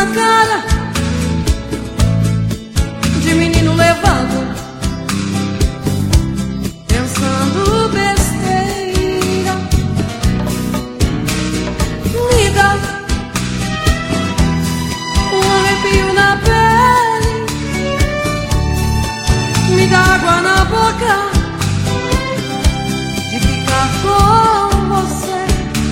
cara de menino levado, pensando besteira. Me dá um arrepio na pele, me dá água na boca de ficar com você.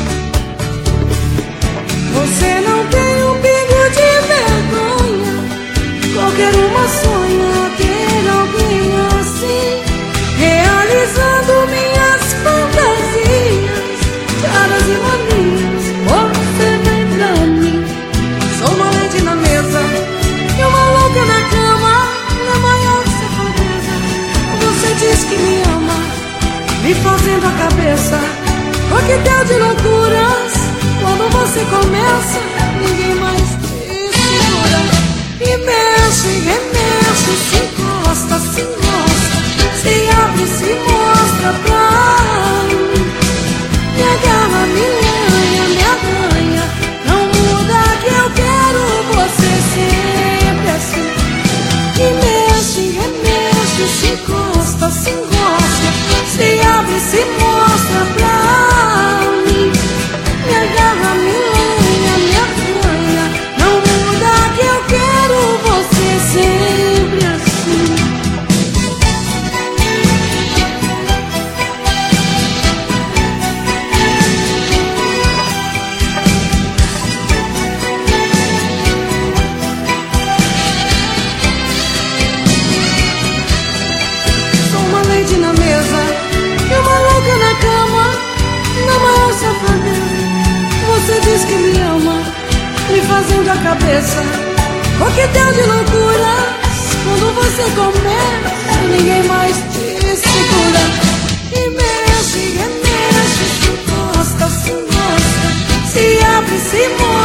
Você não tem um pingo de vergonha, qualquer uma sonha ter alguém assim, realizando minhas fantasias, caras e manias. Você vem pra mim, sou uma lady na mesa e uma louca na cama, na maior safadeza. Você diz que me ama, me fazendo a cabeça coquetel de loucuras. Quando você começa, ninguém mais te segura. E mexe, remexe, se encosta, se encosta, se abre, se mostra pra mim. Me agarra, me lanha, me arranha, não muda que eu quero você sempre assim. E mexe, remexe, se encosta, se encosta, se abre, se mostra pra mim. Me agarra, me lanha, me arranha, não muda que eu quero você sempre assim. Sou uma lady na mesa e uma louca na cama, na maior safadeza. Você diz que me ama, me fazendo a cabeça coquetel de loucuras. Quando você começa, ninguém mais te segura. E mexe, remexe, se encosta, se mostra, se abre, se mostra.